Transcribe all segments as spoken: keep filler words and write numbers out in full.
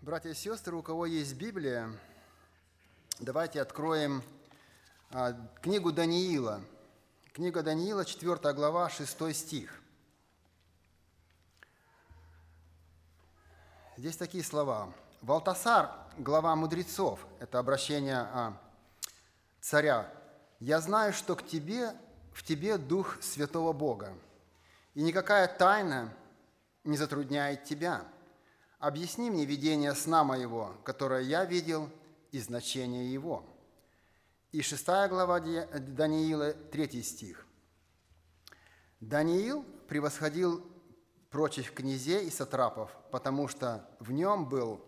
Братья и сестры, у кого есть Библия, давайте откроем а, книгу Даниила. Книга Даниила, четвёртая глава, шестой стих. Здесь такие слова. «Валтасар, глава мудрецов», это обращение а, царя, «я знаю, что к тебе, в тебе Дух Святого Бога, и никакая тайна не затрудняет тебя. Объясни мне видение сна моего, которое я видел, и значение его». И шестая глава Даниила, третий стих. «Даниил превосходил прочих князей и сатрапов, потому что в нем был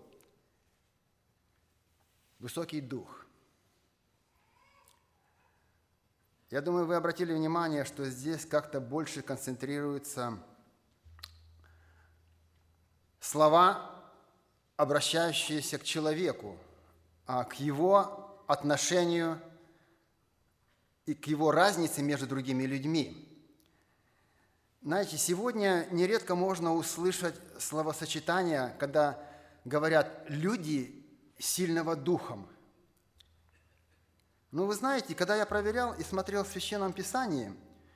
высокий дух». Я думаю, вы обратили внимание, что здесь как-то больше концентрируются слова, обращающиеся к человеку, а к его отношению и к его разнице между другими людьми. Знаете, сегодня нередко можно услышать словосочетание, когда говорят «люди сильного духом». Но вы знаете, когда я проверял и смотрел в Священном Писании,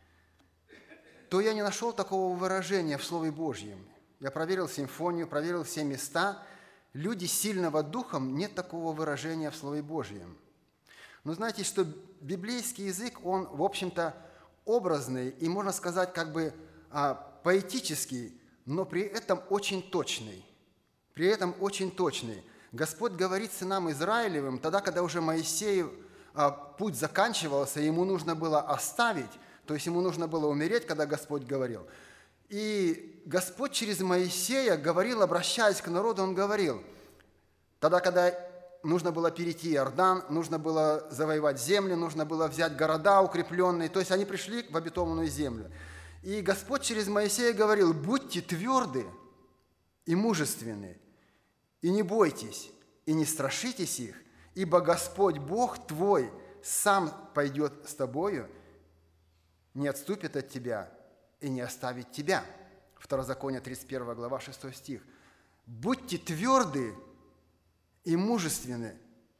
то я не нашел такого выражения в Слове Божьем. Я проверил симфонию, проверил все места. «Люди сильного духом» – нет такого выражения в Слове Божьем. Но знаете, что библейский язык, он, в общем-то, образный и, можно сказать, как бы поэтический, но при этом очень точный. При этом очень точный. Господь говорит сынам Израилевым, тогда, когда уже Моисею путь заканчивался, ему нужно было оставить, то есть ему нужно было умереть, когда Господь говорил. И Господь через Моисея говорил, обращаясь к народу, Он говорил, тогда, когда нужно было перейти Иордан, нужно было завоевать землю, нужно было взять города укрепленные, то есть они пришли в обетованную землю. И Господь через Моисея говорил, будьте тверды и мужественны, и не бойтесь, и не страшитесь их, ибо Господь Бог твой сам пойдет с тобою, не отступит от тебя и не оставит тебя». Второзаконие, тридцать первая глава, шестой стих. «Будьте тверды и мужественны,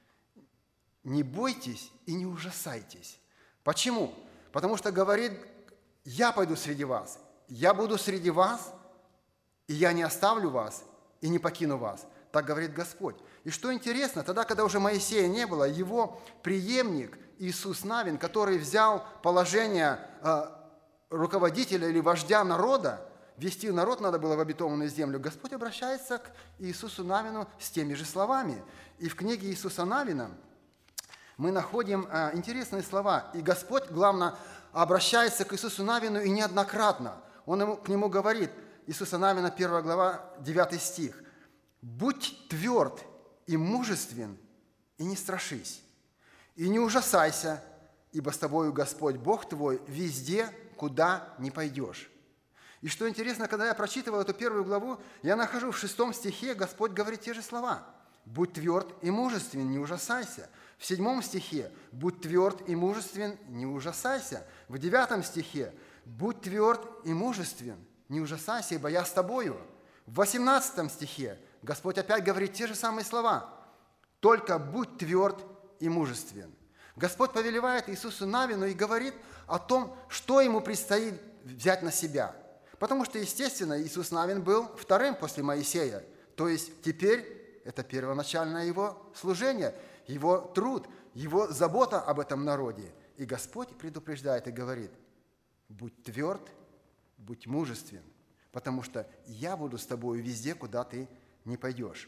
не бойтесь и не ужасайтесь». Почему? Потому что говорит, я пойду среди вас, я буду среди вас, и я не оставлю вас, и не покину вас. Так говорит Господь. И что интересно, тогда, когда уже Моисея не было, его преемник Иисус Навин, который взял положение э, руководителя или вождя народа, вести народ надо было в обетованную землю, Господь обращается к Иисусу Навину с теми же словами. И в книге Иисуса Навина мы находим э, интересные слова. И Господь, главное, обращается к Иисусу Навину и неоднократно. Он ему, к нему говорит, Иисуса Навина, первая глава, девятый стих. «Будь тверд и мужествен, и не страшись, и не ужасайся, ибо с тобою Господь Бог твой везде, куда не пойдешь». И что интересно, когда я прочитывал эту первую главу, я нахожу в шестом стихе, Господь говорит те же слова. «Будь тверд и мужествен, не ужасайся». В седьмом стихе «Будь тверд и мужествен, не ужасайся». В девятом стихе «Будь тверд и мужествен, не ужасайся, ибо я с тобою». В восемнадцатом стихе Господь опять говорит те же самые слова. «Только будь тверд и мужествен». Господь повелевает Иисусу Навину и говорит о том, что ему предстоит взять на себя. Потому что, естественно, Иисус Навин был вторым после Моисея. То есть теперь это первоначальное его служение, его труд, его забота об этом народе. И Господь предупреждает и говорит, будь тверд, будь мужествен, потому что я буду с тобой везде, куда ты не пойдешь.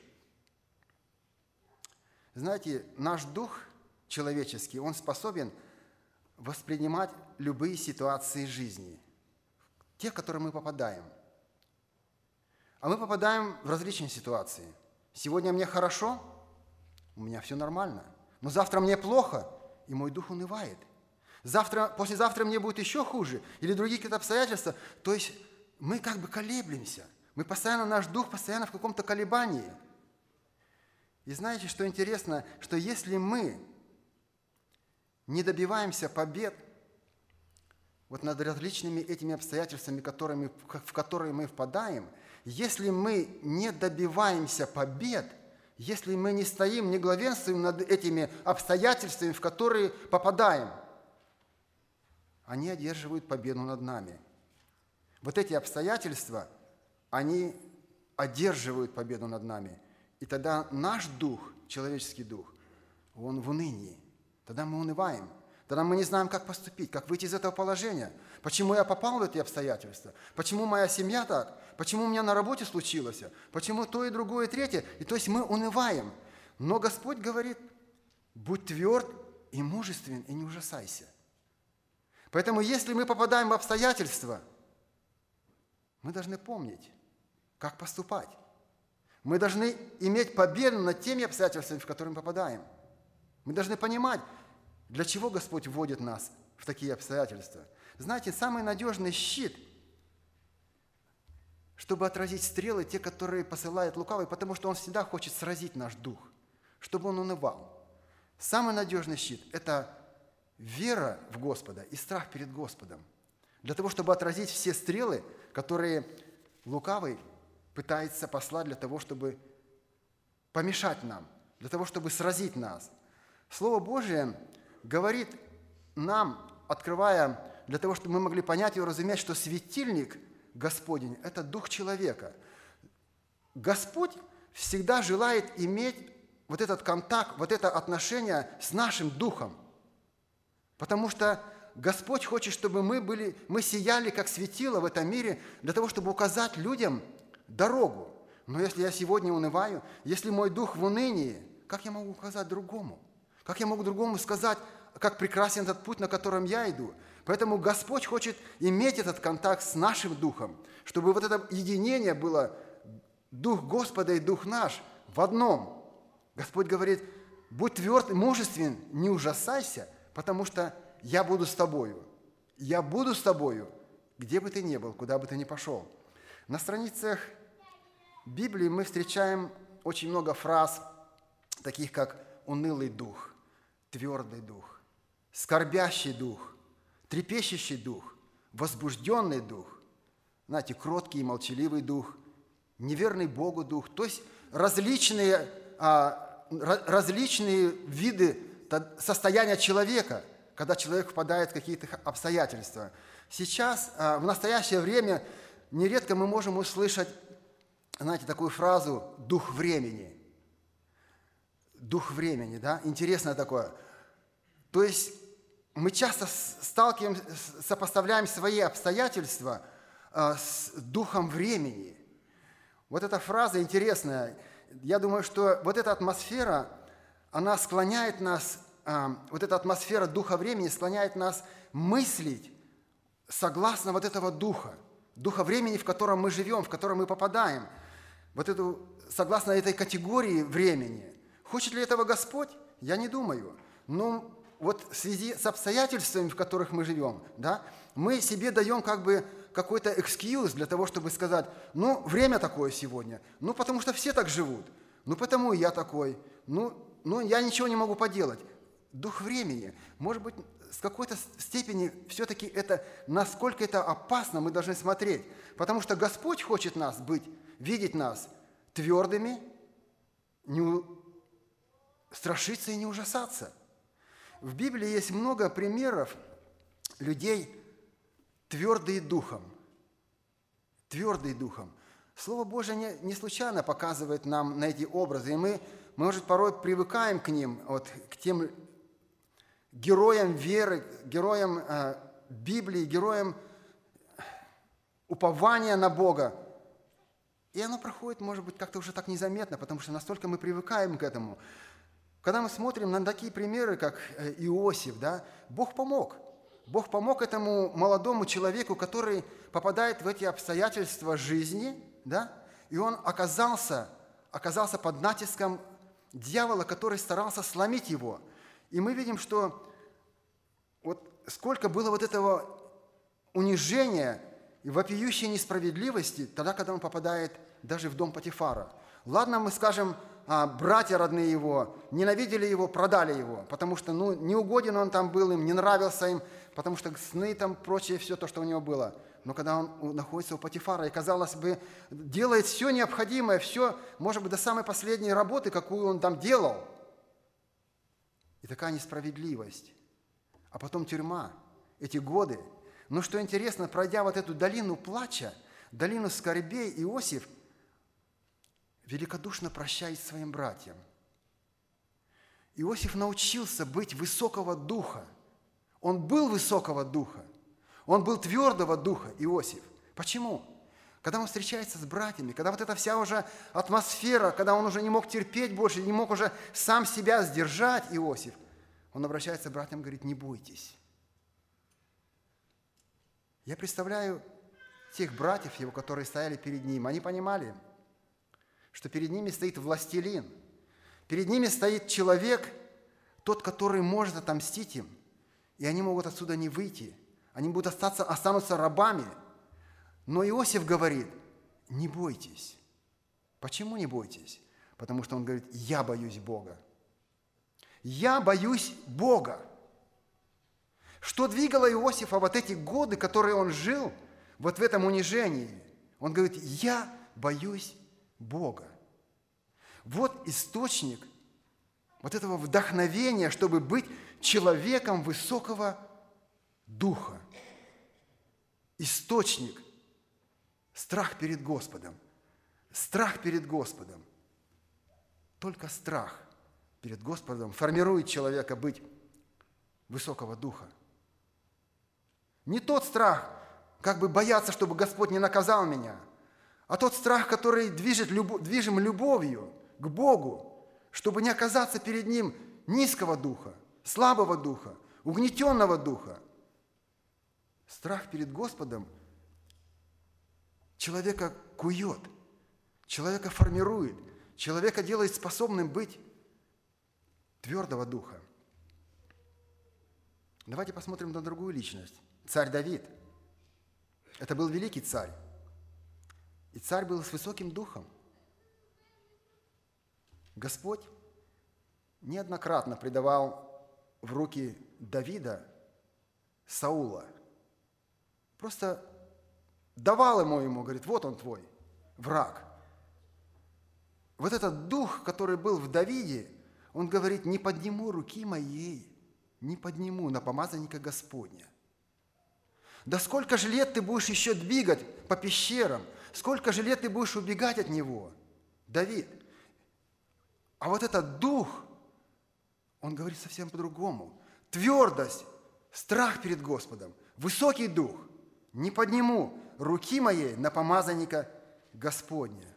Знаете, наш дух человеческий, он способен воспринимать любые ситуации жизни, те, в которые мы попадаем. А мы попадаем в различные ситуации. Сегодня мне хорошо, у меня все нормально. Но завтра мне плохо, и мой дух унывает. Завтра, послезавтра мне будет еще хуже, или другие какие-то обстоятельства. То есть мы как бы колеблемся. Мы постоянно, наш дух постоянно в каком-то колебании. И знаете, что интересно, что если мы не добиваемся побед вот над различными этими обстоятельствами, которыми, в которые мы впадаем, если мы не добиваемся побед если мы не стоим, не главенствуем над этими обстоятельствами, в которые попадаем, они одерживают победу над нами. Вот эти обстоятельства, они одерживают победу над нами. И тогда наш дух, человеческий дух, он в унынии. Тогда мы унываем. Тогда мы не знаем, как поступить, как выйти из этого положения. Почему я попал в эти обстоятельства? Почему моя семья так? Почему у меня на работе случилось? Почему то и другое, и третье? И то есть мы унываем. Но Господь говорит, будь тверд и мужествен, и не ужасайся. Поэтому если мы попадаем в обстоятельства, мы должны помнить, как поступать. Мы должны иметь победу над теми обстоятельствами, в которые мы попадаем. Мы должны понимать, для чего Господь вводит нас в такие обстоятельства. Знаете, самый надежный щит, чтобы отразить стрелы, те, которые посылает лукавый, потому что он всегда хочет сразить наш дух, чтобы он унывал. Самый надежный щит – это вера в Господа и страх перед Господом. Для того, чтобы отразить все стрелы, которые лукавый пытается послать для того, чтобы помешать нам, для того, чтобы сразить нас. Слово Божие говорит нам, открывая, для того, чтобы мы могли понять и уразуметь, что светильник Господень – это дух человека. Господь всегда желает иметь вот этот контакт, вот это отношение с нашим духом. Потому что Господь хочет, чтобы мы, были, мы сияли, как светило в этом мире, для того, чтобы указать людям дорогу. Но если я сегодня унываю, если мой дух в унынии, как я могу указать другому? Как я могу другому сказать, как прекрасен этот путь, на котором я иду? Поэтому Господь хочет иметь этот контакт с нашим духом, чтобы вот это единение было, дух Господа и дух наш в одном. Господь говорит, будь тверд и мужествен, не ужасайся, потому что я буду с тобою. Я буду с тобою, где бы ты ни был, куда бы ты ни пошел. На страницах Библии мы встречаем очень много фраз, таких как унылый дух, твердый дух, скорбящий дух, трепещущий дух, возбужденный дух, знаете, кроткий и молчаливый дух, неверный Богу дух. То есть различные, а, различные виды состояния человека, когда человек впадает в какие-то обстоятельства. Сейчас, а, в настоящее время, нередко мы можем услышать, знаете, такую фразу «дух времени». Дух времени, да? Интересно такое. То есть мы часто сталкиваемся, сопоставляем свои обстоятельства с духом времени. Вот эта фраза интересная. Я думаю, что вот эта атмосфера, она склоняет нас, вот эта атмосфера духа времени склоняет нас мыслить согласно вот этого духа, духа времени, в котором мы живем, в котором мы попадаем, вот эту, согласно этой категории времени. Хочет ли этого Господь? Я не думаю. Но вот в связи с обстоятельствами, в которых мы живем, да, мы себе даем как бы какой-то экскьюз для того, чтобы сказать, ну, время такое сегодня, ну, потому что все так живут, ну, потому и я такой, ну, ну я ничего не могу поделать. Дух времени, может быть, с какой-то степени все-таки это, насколько это опасно, мы должны смотреть, потому что Господь хочет нас быть, видеть нас твердыми, не страшиться и не ужасаться. В Библии есть много примеров людей, твердые духом. Твердые духом. Слово Божие не, не случайно показывает нам на эти образы, и мы, может, порой привыкаем к ним, вот, к тем героям веры, героям э, Библии, героям упования на Бога. И оно проходит, может быть, как-то уже так незаметно, потому что настолько мы привыкаем к этому. Когда мы смотрим на такие примеры, как Иосиф, да, Бог помог. Бог помог этому молодому человеку, который попадает в эти обстоятельства жизни, да, и он оказался, оказался под натиском дьявола, который старался сломить его. И мы видим, что вот сколько было вот этого унижения и вопиющей несправедливости тогда, когда он попадает даже в дом Потифара. Ладно, мы скажем, братья родные его ненавидели его, продали его, потому что ну, неугоден он там был им, не нравился им, потому что сны там, прочее, все то, что у него было. но когда он находится у Потифара и, казалось бы, делает все необходимое, все, может быть, до самой последней работы, какую он там делал. И такая несправедливость. А потом тюрьма, эти годы. Но что интересно, пройдя вот эту долину плача, долину скорбей, Иосиф великодушно прощает своим братьям. Иосиф научился быть высокого духа. Он был высокого духа. Он был твердого духа, Иосиф. Почему? Когда он встречается с братьями, когда вот эта вся уже атмосфера, когда он уже не мог терпеть больше, не мог уже сам себя сдержать, Иосиф, он обращается к братьям и говорит: не бойтесь. Я представляю тех братьев его, которые стояли перед ним. Они понимали, что перед ними стоит властелин. Перед ними стоит человек, тот, который может отомстить им. И они могут отсюда не выйти. Они будут остаться, останутся рабами. Но Иосиф говорит: не бойтесь. Почему не бойтесь? Потому что он говорит: я боюсь Бога. Я боюсь Бога. Что двигало Иосифа вот эти годы, которые он жил вот в этом унижении? Он говорит: я боюсь Бога. Вот источник вот этого вдохновения, чтобы быть человеком высокого духа. Источник – страх перед Господом. Страх перед Господом. Только страх перед Господом формирует человека быть высокого духа. Не тот страх, как бы бояться, чтобы Господь не наказал меня, а тот страх, который движет, движим любовью к Богу, чтобы не оказаться перед Ним низкого духа, слабого духа, угнетенного духа. Страх перед Господом человека кует, человека формирует, человека делает способным быть твердого духа. Давайте посмотрим на другую личность. Царь Давид. Это был великий царь. И царь был с высоким духом. Господь неоднократно предавал в руки Давида Саула. Просто давал ему, ему, говорит: вот он твой враг. Вот этот дух, который был в Давиде, он говорит: не подниму руки моей, не подниму на помазанника Господня. Да сколько же лет ты будешь еще двигать по пещерам, сколько же лет ты будешь убегать от него, Давид? А вот этот дух, он говорит совсем по-другому. Твердость, страх перед Господом, высокий дух. Не подниму руки моей на помазанника Господня.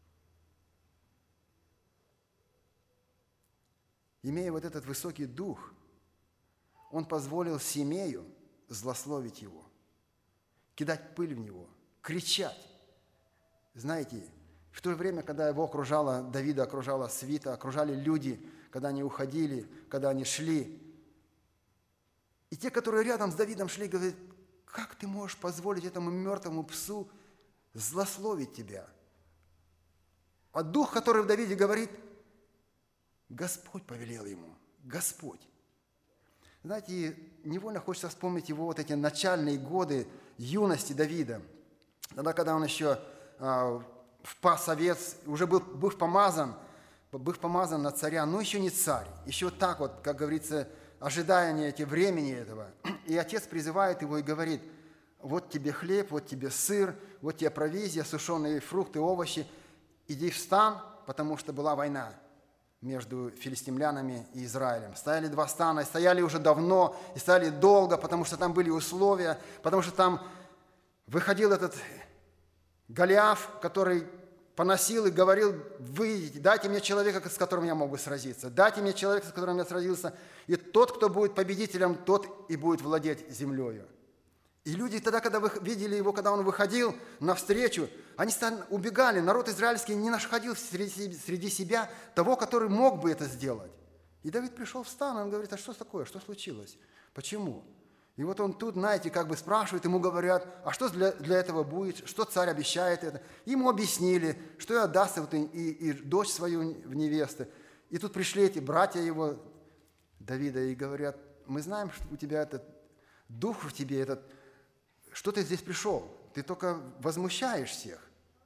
Имея вот этот высокий дух, он позволил Семею злословить его, кидать пыль в него, кричать. Знаете, в то время, когда его окружала, Давида окружала свита, окружали люди, когда они уходили, когда они шли. И те, которые рядом с Давидом шли, говорят: как ты можешь позволить этому мертвому псу злословить тебя? А дух, который в Давиде, говорит: Господь повелел ему, Господь. Знаете, невольно хочется вспомнить его вот эти начальные годы юности Давида. Тогда, когда он еще а, впас овец, уже был, был помазан, был помазан на царя, но еще не царь. Еще вот так вот, как говорится, ожидание эти времени этого. И отец призывает его и говорит: вот тебе хлеб, вот тебе сыр, вот тебе провизия, сушеные фрукты, овощи. Иди в стан, потому что была война между филистимлянами и Израилем. Стояли два стана, и стояли уже давно, и стояли долго, потому что там были условия, потому что там выходил этот Голиаф, который поносил и говорил: выйдите, дайте мне человека, с которым я могу сразиться, дайте мне человека, с которым я сразился, и тот, кто будет победителем, тот и будет владеть землею. И люди тогда, когда видели его, когда он выходил навстречу, они убегали. Народ израильский не находил среди, среди себя того, который мог бы это сделать. И Давид пришел в стан, он говорит: а что такое, что случилось, почему? И вот он тут, знаете, как бы спрашивает, ему говорят: а что для, для этого будет, что царь обещает это? Ему объяснили, что и отдаст вот и, и, и дочь свою в невесты. И тут пришли эти братья его, Давида, и говорят: мы знаем, что у тебя этот дух в тебе, этот... Что ты здесь пришел? ты только возмущаешь всех.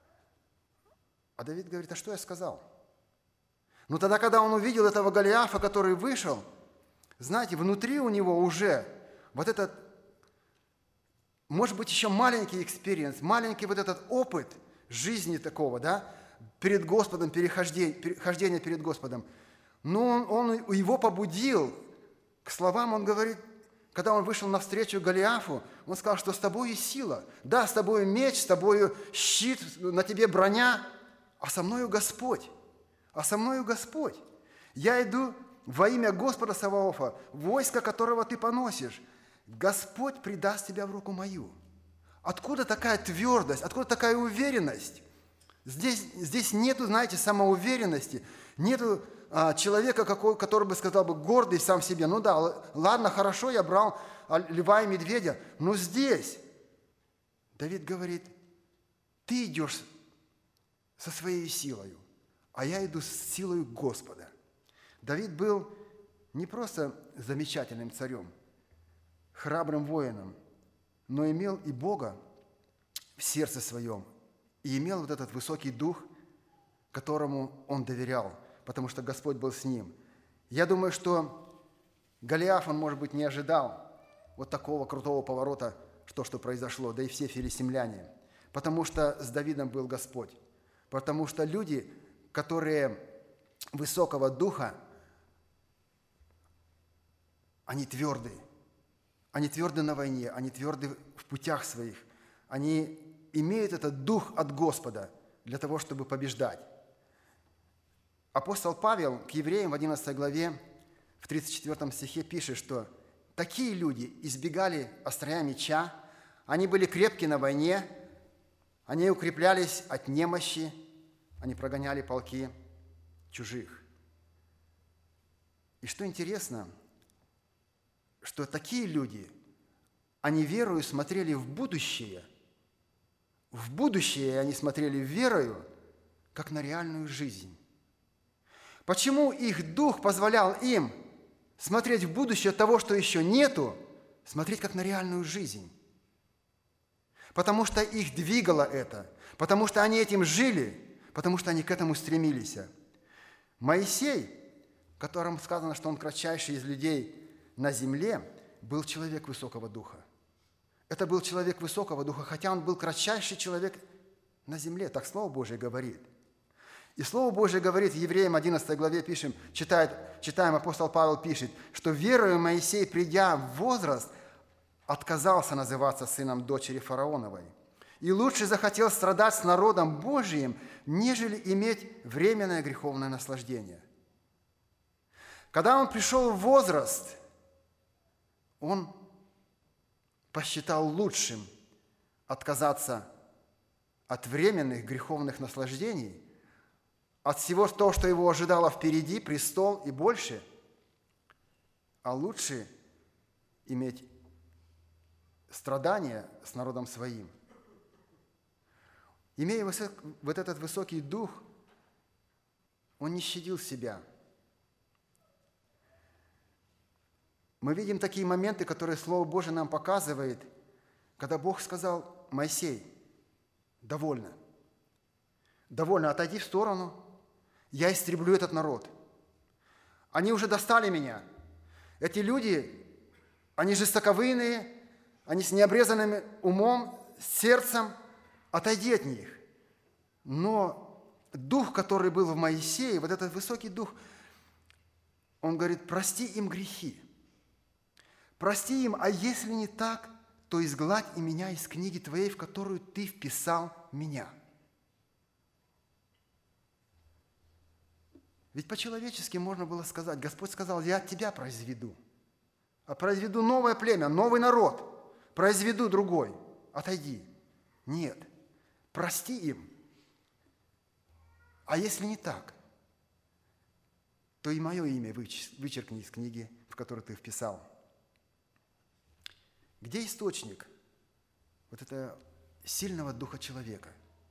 А Давид говорит, а что я сказал? Но тогда, когда он увидел этого Голиафа, который вышел, знаете, внутри у него уже вот этот, может быть, еще маленький экспириенс, маленький вот этот опыт жизни такого, да, перед Господом, перехождение, перехождение перед Господом. Но он, он его побудил к словам, он говорит, когда он вышел навстречу Голиафу, он сказал, что с тобой и сила. Да, с тобой меч, с тобой щит, на тебе броня, а со мною Господь. А со мною Господь. Я иду во имя Господа Саваофа, войско которого ты поносишь. Господь предаст тебя в руку мою. Откуда такая твердость, откуда такая уверенность? Здесь, здесь нету, знаете, самоуверенности, нету а, человека, какой, который бы сказал бы гордый сам в себе. Ну да, ладно, хорошо, я брал льва и медведя, но здесь Давид говорит, ты идешь со своей силою, а я иду с силой Господа. Давид был не просто замечательным царем, храбрым воином, но имел и Бога в сердце своем, и имел вот этот высокий дух, которому он доверял, потому что Господь был с ним. Я думаю, что Голиаф, он, может быть, не ожидал вот такого крутого поворота, то, что произошло, да и все филистимляне, потому что с Давидом был Господь, потому что люди, которые высокого духа, они твердые, они тверды на войне, они тверды в путях своих, они имеют этот дух от Господа для того, чтобы побеждать. Апостол Павел к евреям в одиннадцатой главе, в тридцать четвёртом стихе пишет, что такие люди избегали острия меча, они были крепки на войне, они укреплялись от немощи, они прогоняли полки чужих. И что интересно, что такие люди, они верою смотрели в будущее, в будущее они смотрели верою, как на реальную жизнь. Почему их дух позволял им смотреть в будущее того, что еще нету, смотреть как на реальную жизнь? Потому что их двигало это, потому что они этим жили, потому что они к этому стремились. Моисей, которому сказано, что он кратчайший из людей на земле, был человек высокого духа. Это был человек высокого духа, хотя он был кратчайший человек на земле, так Слово Божие говорит. И Слово Божие говорит, в Евреям одиннадцатой главе пишем, читает, читаем, апостол Павел пишет, что верою Моисей, придя в возраст, отказался называться сыном дочери фараоновой. И лучше захотел страдать с народом Божиим, нежели иметь временное греховное наслаждение. Когда он пришел в возраст, он посчитал лучшим отказаться от временных греховных наслаждений, от всего того, что его ожидало впереди, престол и больше, а лучше иметь страдания с народом своим. Имея вот этот высокий дух, он не щадил себя. Мы видим такие моменты, которые Слово Божие нам показывает, когда Бог сказал: Моисей, довольно, довольно, отойди в сторону, я истреблю этот народ. Они уже достали меня. Эти люди, они жестоковыйные, они с необрезанным умом, сердцем, отойди от них. Но дух, который был в Моисее, вот этот высокий дух, он говорит: прости им грехи. Прости им, а если не так, то изгладь и меня из книги твоей, в которую ты вписал меня. Ведь по-человечески можно было сказать, Господь сказал: я тебя произведу, а произведу новое племя, новый народ, произведу другой, отойди. Нет, прости им. А если не так, то и мое имя вычеркни из книги, в которую ты вписал. Где источник вот этого сильного духа человека?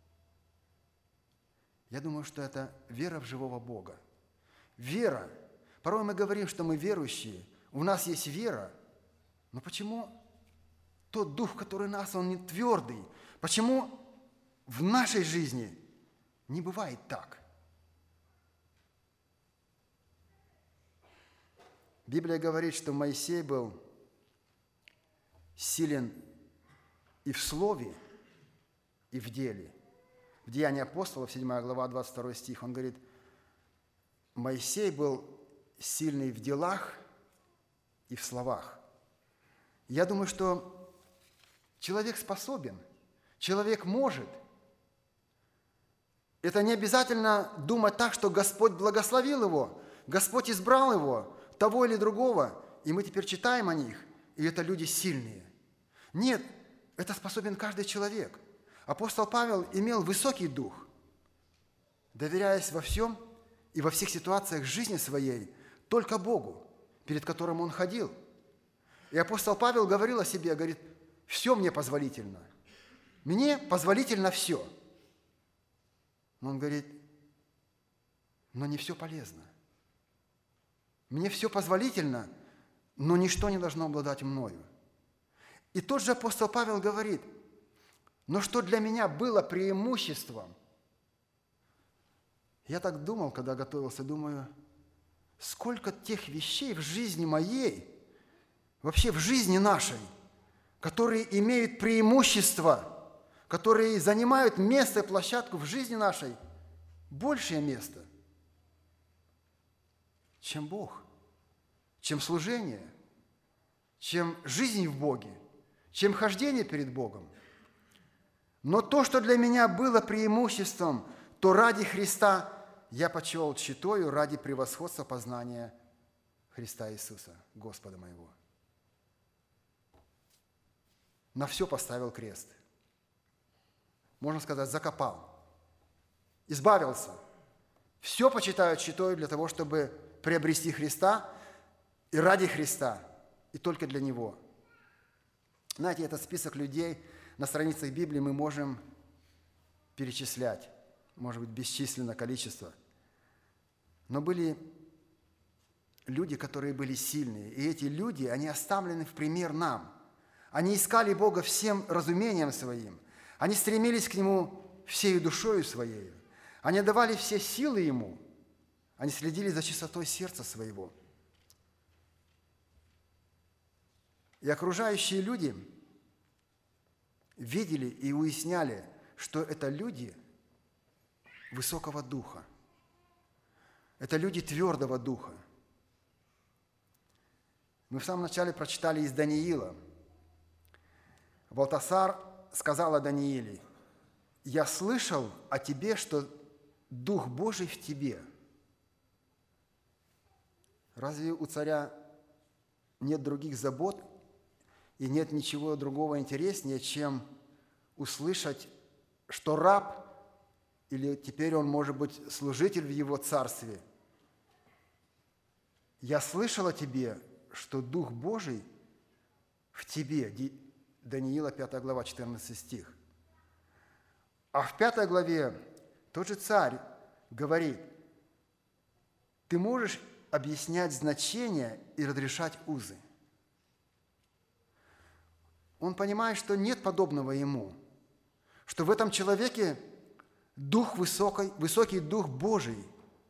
Я думаю, что это вера в живого Бога. Вера. Порой мы говорим, что мы верующие, у нас есть вера, но почему тот дух, который нас, он не твердый? Почему в нашей жизни не бывает так? Библия говорит, что Моисей был силен и в слове, и в деле. В Деянии апостолов, седьмая глава, двадцать второй стих, он говорит, Моисей был сильный в делах и в словах. Я думаю, что человек способен, человек может. Это не обязательно думать так, что Господь благословил его, Господь избрал его, того или другого, и мы теперь читаем о них, и это люди сильные. Нет, это способен каждый человек. Апостол Павел имел высокий дух, доверяясь во всем и во всех ситуациях жизни своей только Богу, перед которым он ходил. И апостол Павел говорил о себе, говорит, все мне позволительно. Мне позволительно все. Но он говорит, но не все полезно. Мне все позволительно, но ничто не должно обладать мною. И тот же апостол Павел говорит, но что для меня было преимуществом. Я так думал, когда готовился, думаю, сколько тех вещей в жизни моей, вообще в жизни нашей, которые имеют преимущество, которые занимают место и площадку в жизни нашей, большее место, чем Бог, чем служение, чем жизнь в Боге, чем хождение перед Богом. Но то, что для меня было преимуществом, то ради Христа я почел тщетою ради превосходства познания Христа Иисуса, Господа моего. На все поставил крест. Можно сказать, закопал, избавился. Все почитаю тщетою для того, чтобы приобрести Христа и ради Христа, и только для Него. Знаете, этот список людей на страницах Библии мы можем перечислять, может быть, бесчисленное количество. Но были люди, которые были сильные, и эти люди, они оставлены в пример нам. Они искали Бога всем разумением своим, они стремились к Нему всей душою своей, они давали все силы Ему, они следили за чистотой сердца своего. И окружающие люди видели и уясняли, что это люди высокого духа, это люди твердого духа. Мы в самом начале прочитали из Даниила. Валтасар сказал о Данииле, «Я слышал о тебе, что Дух Божий в тебе». Разве у царя нет других забот и нет ничего другого интереснее, чем услышать, что раб, или теперь он может быть служитель в его царстве, «Я слышал о тебе, что Дух Божий в тебе». Даниила, пятая глава, четырнадцатый стих. А в пятой главе тот же царь говорит, «Ты можешь объяснять значения и разрешать узы». Он понимает, что нет подобного ему, что в этом человеке дух высокий, высокий дух Божий.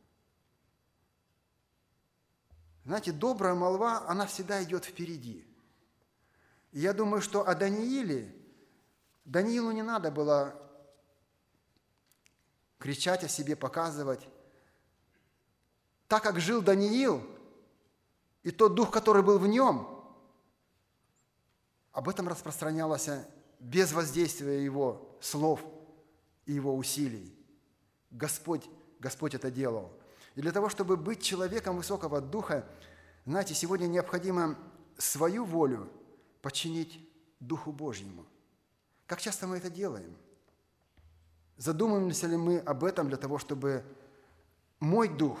Знаете, добрая молва, она всегда идет впереди. И я думаю, что о Данииле, Даниилу не надо было кричать о себе, показывать. Так как жил Даниил, и тот дух, который был в нем, об этом распространялось без воздействия его слов и его усилий. Господь, Господь это делал. И для того, чтобы быть человеком высокого духа, знаете, сегодня необходимо свою волю подчинить Духу Божьему. Как часто мы это делаем? Задумываемся ли мы об этом для того, чтобы мой дух,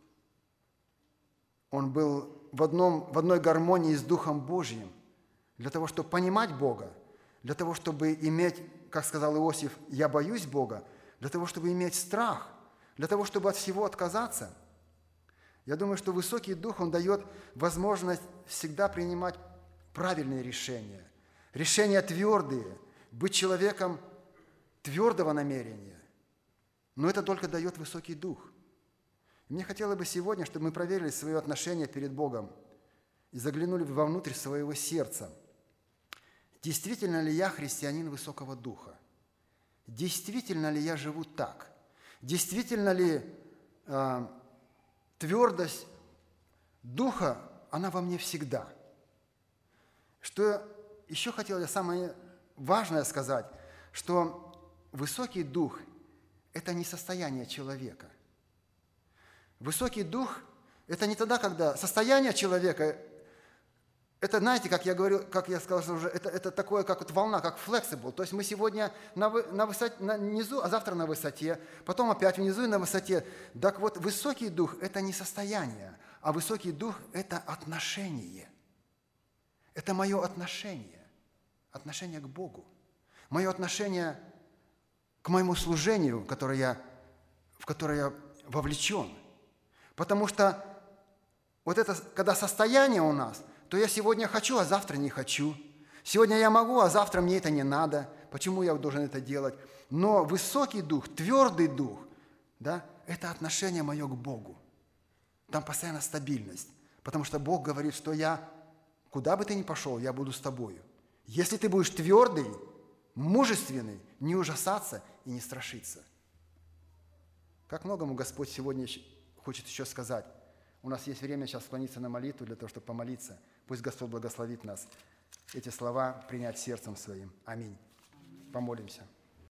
он был в, одном, в одной гармонии с Духом Божьим, для того, чтобы понимать Бога, для того, чтобы иметь, как сказал Иосиф, «Я боюсь Бога», для того, чтобы иметь страх, для того, чтобы от всего отказаться. Я думаю, что высокий дух, он дает возможность всегда принимать правильные решения, решения твердые, быть человеком твердого намерения. Но это только дает высокий дух. И мне хотелось бы сегодня, чтобы мы проверили свое отношение перед Богом и заглянули вовнутрь своего сердца. Действительно ли я христианин высокого духа? Действительно ли я живу так? Действительно ли э, твердость духа, она во мне всегда? Что еще хотел я самое важное сказать, что высокий дух – это не состояние человека. Высокий дух – это не тогда, когда состояние человека, это, знаете, как я говорю, как я сказал уже, это, это такое, как вот волна, как flexible. То есть мы сегодня на, на высоте, на низу, а завтра на высоте, потом опять внизу и на высоте. Так вот, высокий дух – это не состояние, а высокий дух – это отношение. Это мое отношение, отношение к Богу, мое отношение к моему служению, которое я, в которое я вовлечен. Потому что вот это, когда состояние у нас, то я сегодня хочу, а завтра не хочу. Сегодня я могу, а завтра мне это не надо. Почему я должен это делать? Но высокий дух, твердый дух, да, это отношение мое к Богу. Там постоянно стабильность. Потому что Бог говорит, что я, куда бы ты ни пошел, я буду с тобою. Если ты будешь твердый, мужественный, не ужасаться и не страшиться. Как многому Господь сегодня хочет еще сказать. У нас есть время сейчас склониться на молитву для того, чтобы помолиться. Пусть Господь благословит нас эти слова принять сердцем своим. Аминь. Помолимся.